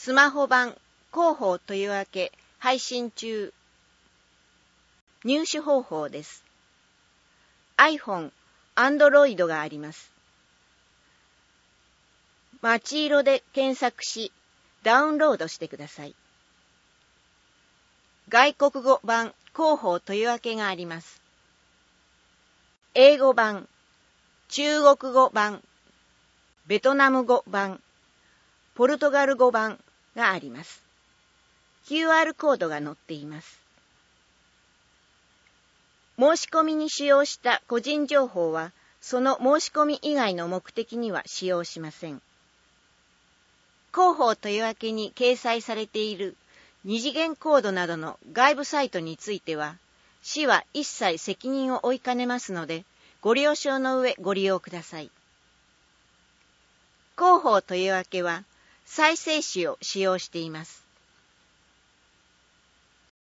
スマホ版広報というわけ配信中。入手方法です。iPhone、Android があります。街色で検索し、ダウンロードしてください。外国語版広報というわけがあります。英語版、中国語版、ベトナム語版、ポルトガル語版があります。QR コードが載っています。申し込みに使用した個人情報は、その申し込み以外の目的には使用しません。広報というわけに掲載されている二次元コードなどの外部サイトについては、市は一切責任を負いかねますので、ご了承の上ご利用ください。広報というわけは、再生紙を使用しています。